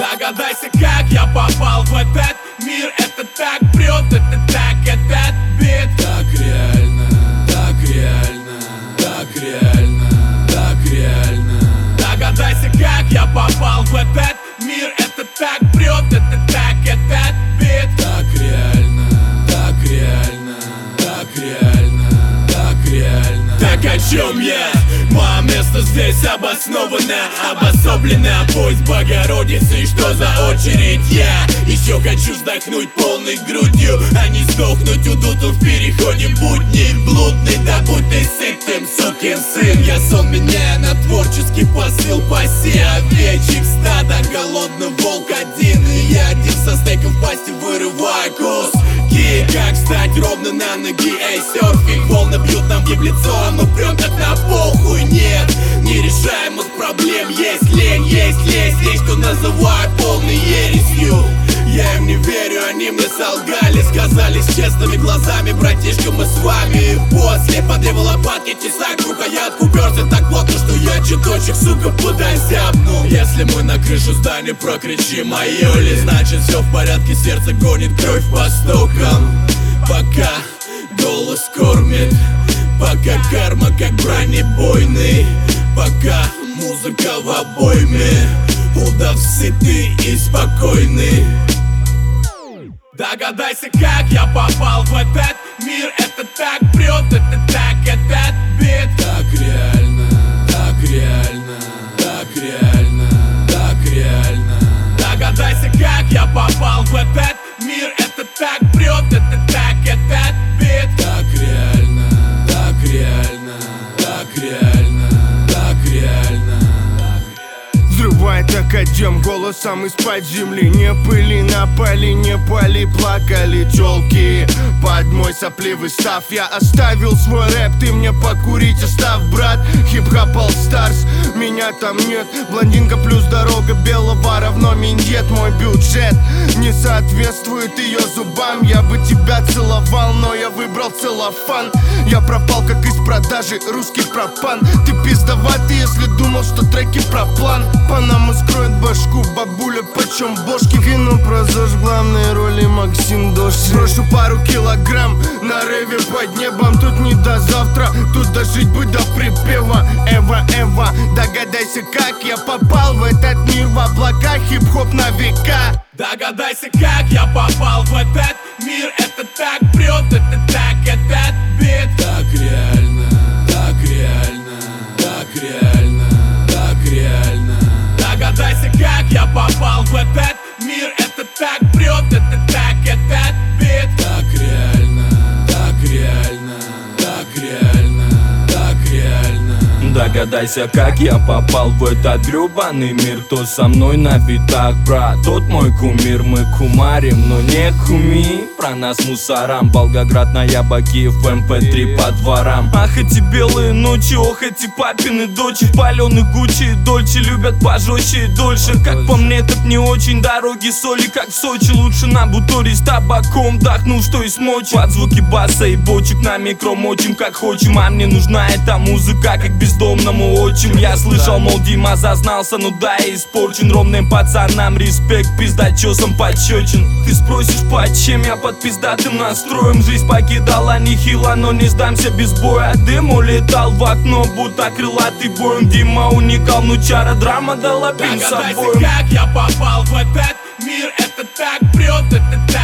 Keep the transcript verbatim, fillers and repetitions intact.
Догадайся, как я попал в этот мир. Это так прет, это так, этот бит. Так реально, так реально, так реально, так реально. Догадайся, как я попал в этот мир. Это так прет, это так, этот бит. Так реально, так реально, так реально, так реально. Так о чем я? Мое место здесь обосновано, обособлено. Поезд Богородицы, и что за очередь? Я еще хочу вздохнуть полной грудью, а не сдохнуть удутым в переходе будни. Блудный, да будь ты сытым, сукин сын. Я сон меняю на творческий посыл. Паси овечьих стада, голодный волк один. И я один со стейком в пасти вырываю куски. Как встать ровно на ноги? Эй, серфинг, волны бьют нам в лицо, а мы прям так на похуй. Нет, нерешаемых проблем. Есть лень, есть лезть, есть что называют полной ересью. Я им не верю, они мне солгали. Сказали с честными глазами: братишка, мы с вами. После по древу лопатки, тесак в рукоятку уперся так плотно, что я чуточек, сука, подозябну. Если мы на крышу здания прокричим айоли, значит все в порядке, сердце гонит кровь по стокам. Пока голос кормит, пока карма как бронебойный, пока музыка в обойме, удав сытый и спокойный. Догадайся, как я попал в этот мир. Это так прет, это так, этот бит. Так реально, так реально, так реально, так реально. Догадайся, как я попал в этот мир. Это так прет, это так, этот бит. Так реально, так реально, так реально, так реально. Взрывает академ голосом из-под земли. Не пыли на поле, не пали, плакали тёлки. Под мой сопливый став я оставил свой рэп. Ты мне покурить остав, брат. Хип-хоп All Stars, меня там нет. Блондинка плюс дорога белого равно миньет. Мой бюджет не соответствует ее зубам. Я бы тебя целовал, но я выбрал целлофан. Я пропал как из продажи, русский пропан. Ты пиздоватый, если думал, что треки про план. По нам искроет башку бабуля, почем бошки. Кино про ЗОЖ, главные роли Максим Дождь. Сброшу пару килограмм на рэве под небом. Тут не до завтра, тут дожить бы до припева. Эва, Эва, догадайся, как я попал в этот мир. В облаках хип-хоп на века. Догадайся, как я попал в этот мир. Это так прет, это так, этот бит. Так реально, так реально, так реально, так реально. Догадайся, как я попал в этот мир. Это так прет, это так, этот бит. Так реально, так реально, так реально, так реально. Догадайся, как я попал в этот гребаный мир. Кто со мной на битах, брат, тот мой кумир. Мы кумарим, но не куми. Про нас мусорам, Волгоград на Ябаке, в эм пэ три по дворам. Ах, эти белые ночи, ох, эти папины дочи. Паленый Гуччи и Дольче любят пожестче и дольше. Как по мне, так не очень. Дороги соли, как в Сочи. Лучше на буторе с табаком, вдохнул, что и смочь. Под звуки баса и бочек на микро мочим, как хочем. А мне нужна эта музыка, как бездомному отчим. Я слышал, мол, Дима зазнался, ну да, и испорчен. Ровным пацанам респект, пиздачесом подщечен. Ты спросишь, почем я под пиздатым настроем. Жизнь покидала нехило, но не сдамся без боя. Дым улетал в окно, будто крылатый боем. Дима уникал, ну чара драма дала пин с собой. Догадайся, как я попал в этот мир. Это так прет, это так.